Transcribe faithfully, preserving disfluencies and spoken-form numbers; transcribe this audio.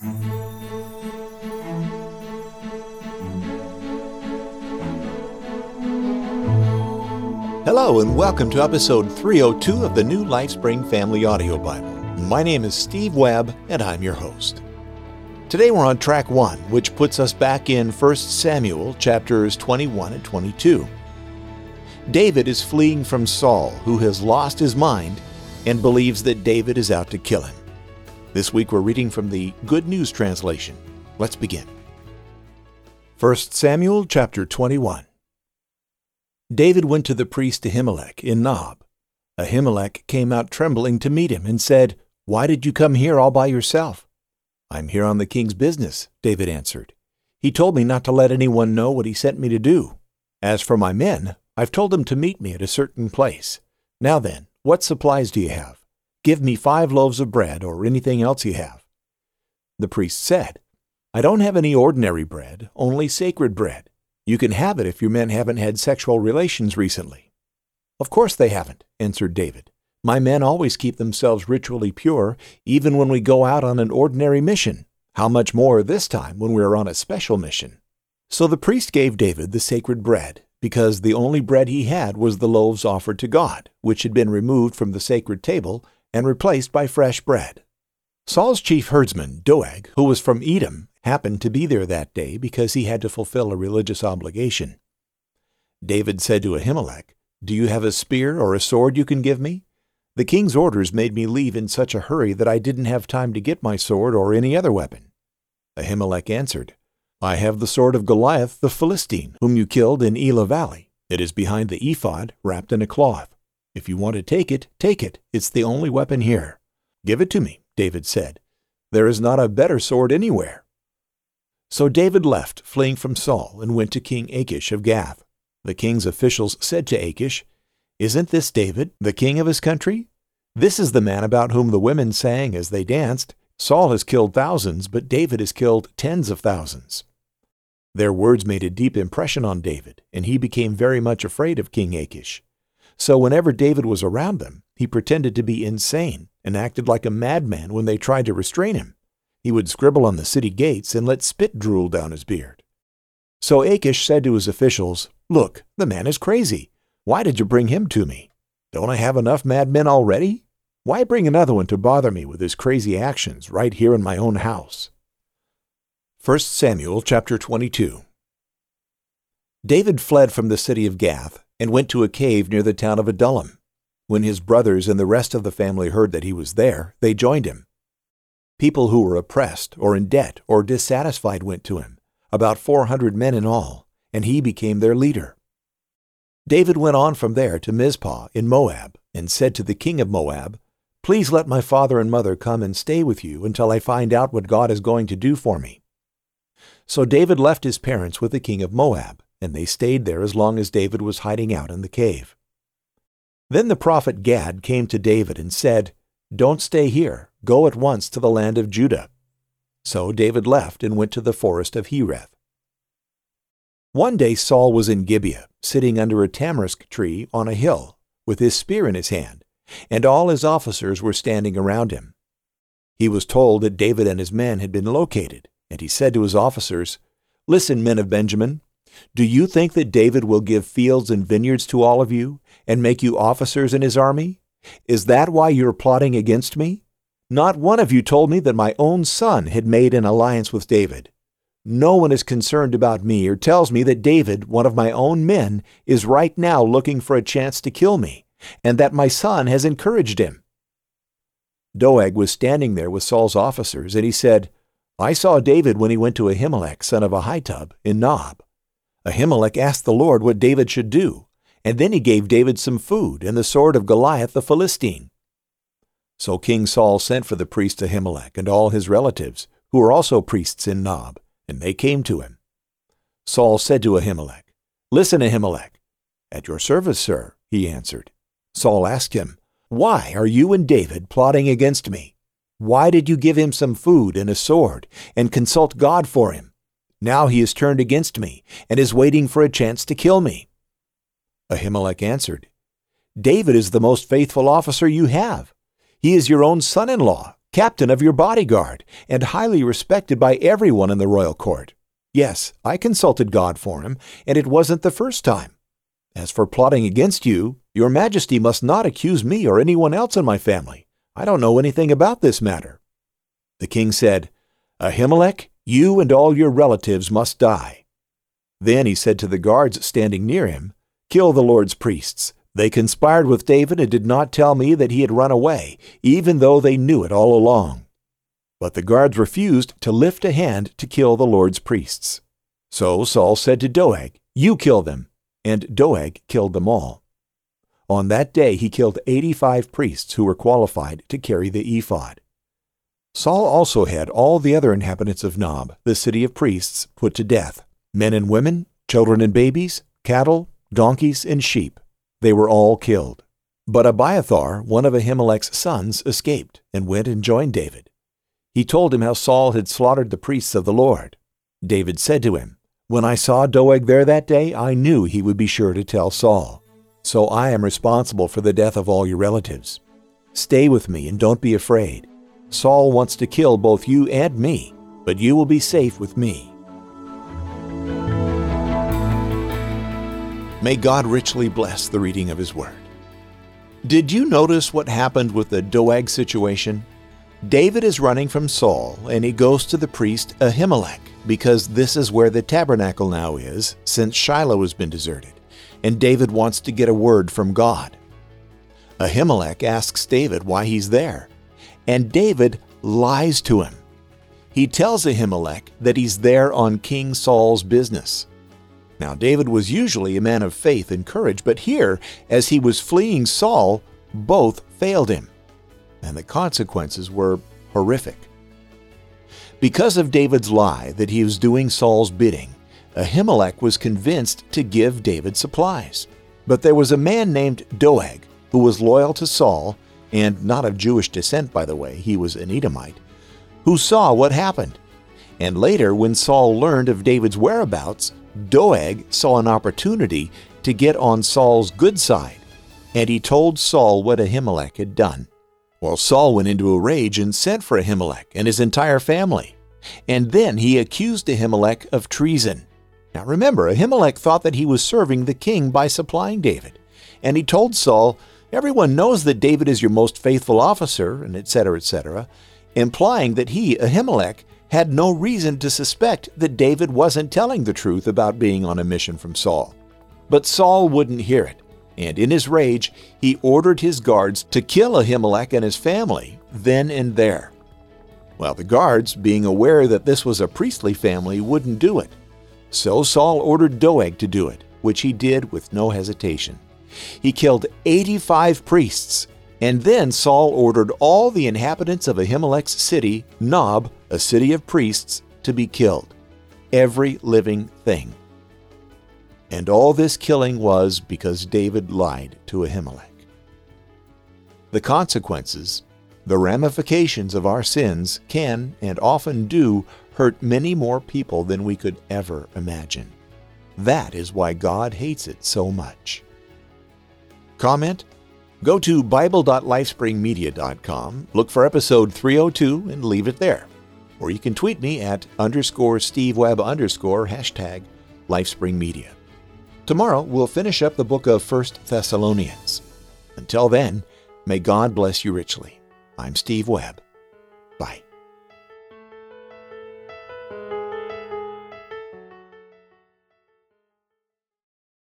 Hello and welcome to episode three oh two of the New LifeSpring Family Audio Bible. My name is Steve Webb and I'm your host. Today we're on track one, which puts us back in First Samuel chapters twenty-one and twenty-two. David is fleeing from Saul, who has lost his mind and believes that David is out to kill him. This week we're reading from the Good News Translation. Let's begin. First Samuel chapter twenty-one. David went to the priest Ahimelech in Nob. Ahimelech came out trembling to meet him and said, "Why did you come here all by yourself?" "I'm here on the king's business," David answered. "He told me not to let anyone know what he sent me to do. As for my men, I've told them to meet me at a certain place. Now then, what supplies do you have? Give me five loaves of bread or anything else you have." The priest said, "I don't have any ordinary bread, only sacred bread. You can have it if your men haven't had sexual relations recently." "Of course they haven't," answered David. "My men always keep themselves ritually pure, even when we go out on an ordinary mission. How much more this time when we are on a special mission?" So the priest gave David the sacred bread, because the only bread he had was the loaves offered to God, which had been removed from the sacred table and replaced by fresh bread. Saul's chief herdsman, Doeg, who was from Edom, happened to be there that day because he had to fulfill a religious obligation. David said to Ahimelech, "Do you have a spear or a sword you can give me? The king's orders made me leave in such a hurry that I didn't have time to get my sword or any other weapon." Ahimelech answered, "I have the sword of Goliath the Philistine, whom you killed in Elah Valley. It is behind the ephod, wrapped in a cloth. If you want to take it, take it. It's the only weapon here." "Give it to me," David said. "There is not a better sword anywhere." So David left, fleeing from Saul, and went to King Achish of Gath. The king's officials said to Achish, "Isn't this David, the king of his country? This is the man about whom the women sang as they danced, 'Saul has killed thousands, but David has killed tens of thousands.'" Their words made a deep impression on David, and he became very much afraid of King Achish. So whenever David was around them, he pretended to be insane and acted like a madman when they tried to restrain him. He would scribble on the city gates and let spit drool down his beard. So Achish said to his officials, "Look, the man is crazy. Why did you bring him to me? Don't I have enough madmen already? Why bring another one to bother me with his crazy actions right here in my own house?" First Samuel chapter twenty-two. David fled from the city of Gath and went to a cave near the town of Adullam. When his brothers and the rest of the family heard that he was there, they joined him. People who were oppressed or in debt or dissatisfied went to him, about four hundred men in all, and he became their leader. David went on from there to Mizpah in Moab and said to the king of Moab, "Please let my father and mother come and stay with you until I find out what God is going to do for me." So David left his parents with the king of Moab, and they stayed there as long as David was hiding out in the cave. Then the prophet Gad came to David and said, "Don't stay here. Go at once to the land of Judah." So David left and went to the forest of Hereth. One day Saul was in Gibeah, sitting under a tamarisk tree on a hill, with his spear in his hand, and all his officers were standing around him. He was told that David and his men had been located, and he said to his officers, "Listen, men of Benjamin, do you think that David will give fields and vineyards to all of you, and make you officers in his army? Is that why you're plotting against me? Not one of you told me that my own son had made an alliance with David. No one is concerned about me or tells me that David, one of my own men, is right now looking for a chance to kill me, and that my son has encouraged him." Doeg was standing there with Saul's officers, and he said, "I saw David when he went to Ahimelech, son of Ahitub, in Nob. Ahimelech asked the Lord what David should do, and then he gave David some food and the sword of Goliath the Philistine." So King Saul sent for the priest Ahimelech and all his relatives, who were also priests in Nob, and they came to him. Saul said to Ahimelech, "Listen, Ahimelech." "At your service, sir," he answered. Saul asked him, "Why are you and David plotting against me? Why did you give him some food and a sword and consult God for him? Now he has turned against me and is waiting for a chance to kill me." Ahimelech answered, "David is the most faithful officer you have. He is your own son-in-law, captain of your bodyguard, and highly respected by everyone in the royal court. Yes, I consulted God for him, and it wasn't the first time. As for plotting against you, your majesty must not accuse me or anyone else in my family. I don't know anything about this matter." The king said, "Ahimelech, you and all your relatives must die." Then he said to the guards standing near him, "Kill the Lord's priests. They conspired with David and did not tell me that he had run away, even though they knew it all along." But the guards refused to lift a hand to kill the Lord's priests. So Saul said to Doeg, "You kill them." And Doeg killed them all. On that day he killed eighty-five priests who were qualified to carry the ephod. Saul also had all the other inhabitants of Nob, the city of priests, put to death, men and women, children and babies, cattle, donkeys, and sheep. They were all killed. But Abiathar, one of Ahimelech's sons, escaped and went and joined David. He told him how Saul had slaughtered the priests of the Lord. David said to him, "When I saw Doeg there that day, I knew he would be sure to tell Saul. So I am responsible for the death of all your relatives. Stay with me and don't be afraid. Saul wants to kill both you and me, but you will be safe with me." May God richly bless the reading of His Word. Did you notice what happened with the Doeg situation? David is running from Saul, and he goes to the priest Ahimelech, because this is where the tabernacle now is, since Shiloh has been deserted, and David wants to get a word from God. Ahimelech asks David why he's there, and David lies to him. He tells Ahimelech that he's there on King Saul's business. Now, David was usually a man of faith and courage, but here, as he was fleeing Saul, both failed him, and the consequences were horrific. Because of David's lie that he was doing Saul's bidding, Ahimelech was convinced to give David supplies. But there was a man named Doeg who was loyal to Saul, and not of Jewish descent, by the way, he was an Edomite, who saw what happened. And later, when Saul learned of David's whereabouts, Doeg saw an opportunity to get on Saul's good side, and he told Saul what Ahimelech had done. Well, Saul went into a rage and sent for Ahimelech and his entire family, and then he accused Ahimelech of treason. Now remember, Ahimelech thought that he was serving the king by supplying David, and he told Saul, "Everyone knows that David is your most faithful officer," and et cetera, et cetera, implying that he, Ahimelech, had no reason to suspect that David wasn't telling the truth about being on a mission from Saul. But Saul wouldn't hear it, and in his rage, he ordered his guards to kill Ahimelech and his family then and there. Well, the guards, being aware that this was a priestly family, wouldn't do it. So Saul ordered Doeg to do it, which he did with no hesitation. He killed eighty-five priests, and then Saul ordered all the inhabitants of Ahimelech's city, Nob, a city of priests, to be killed, every living thing. And all this killing was because David lied to Ahimelech. The consequences, the ramifications of our sins can and often do hurt many more people than we could ever imagine. That is why God hates it so much. Comment? Go to bible dot lifespring media dot com, look for episode three oh two, and leave it there. Or you can tweet me at underscore Steve Webb underscore hashtag LifespringMedia. Tomorrow, we'll finish up the book of First Thessalonians. Until then, may God bless you richly. I'm Steve Webb. Bye.